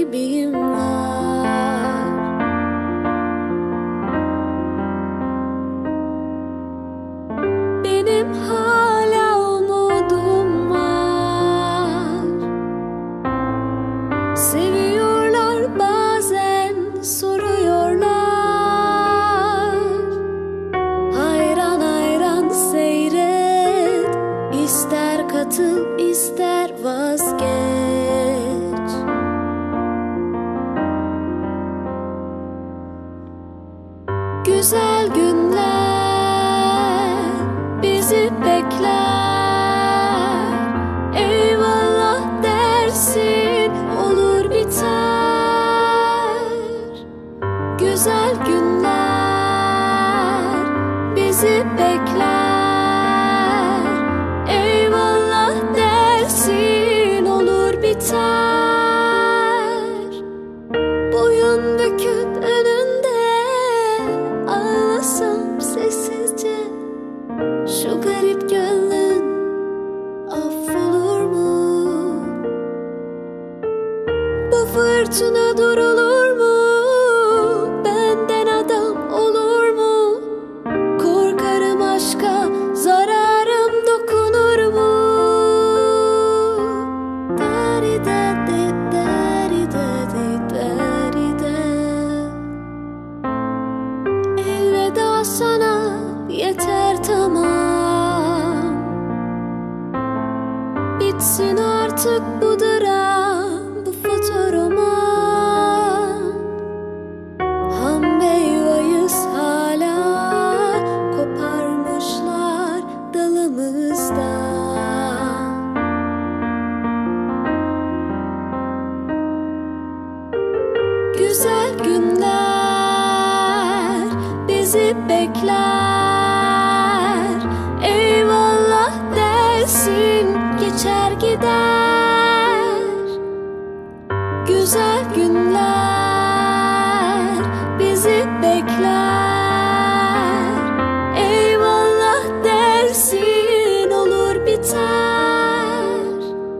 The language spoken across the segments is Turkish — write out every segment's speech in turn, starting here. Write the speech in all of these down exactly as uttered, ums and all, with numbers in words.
gibiyim var. Benim hala umudum var. Seviyorlar bazen soruyorlar. Hayran hayran seyret, İster katıl ister vazgeç. Güzel günler bizi bekler. Eyvallah dersin olur biter. Güzel günler bizi bekler. Eyvallah dersin olur biter. Boyun büküp önünde ağlasam sessizce, şu garip gönlün affolur mu? Bu fırtına durulur mu? Benden adam olur mu? Korkarım aşka zararım dokunur mu? Dari dari dari dari dari da. Elveda sana yeter tamam. Bitsin artık bu dram, bu fotoroman. Ham meyvayız hala, koparmışlar dalımızdan. Güzel günler bizi bekler. Eyvallah dersin geçer gider. Güzel günler bizi bekler. Eyvallah dersin olur biter.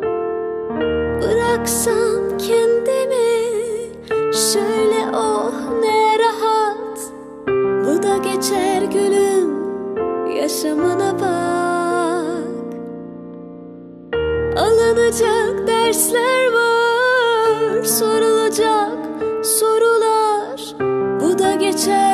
Bıraksam kendimi şöyle, oh ne rahat. Bu da geçer gülüm, yaşamına bak. Alınacak dersler var, sorulacak sorular. Bu da geçer